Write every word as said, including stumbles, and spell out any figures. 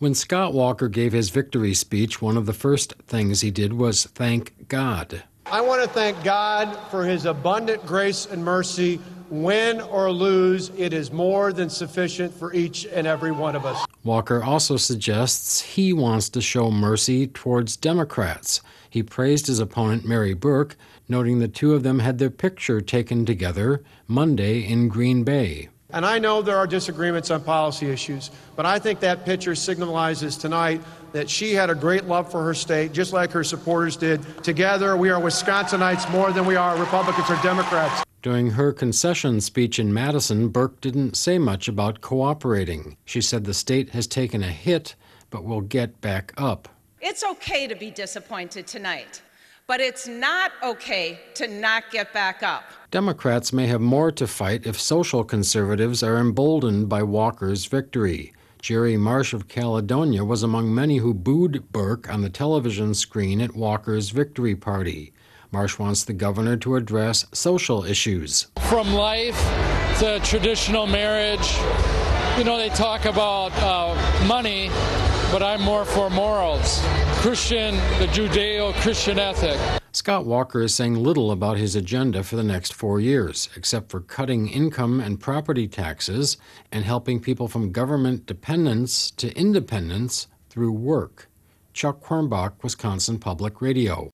When Scott Walker gave his victory speech, one of the first things he did was thank God. I want to thank God for his abundant grace and mercy. Win or lose, it is more than sufficient for each and every one of us. Walker also suggests he wants to show mercy towards Democrats. He praised his opponent, Mary Burke, noting the two of them had their picture taken together Monday in Green Bay. And I know there are disagreements on policy issues, but I think that picture signalizes tonight that she had a great love for her state, just like her supporters did. Together, we are Wisconsinites more than we are Republicans or Democrats. During her concession speech in Madison, Burke didn't say much about cooperating. She said the state has taken a hit, but will get back up. It's okay to be disappointed tonight, but it's not okay to not get back up. Democrats may have more to fight if social conservatives are emboldened by Walker's victory. Jerry Marsh of Caledonia was among many who booed Burke on the television screen at Walker's victory party. Marsh wants the governor to address social issues. From life to traditional marriage, you know, they talk about uh, money, but I'm more for morals. Christian, the Judeo-Christian ethic. Scott Walker is saying little about his agenda for the next four years, except for cutting income and property taxes and helping people from government dependence to independence through work. Chuck Quirmbach, Wisconsin Public Radio.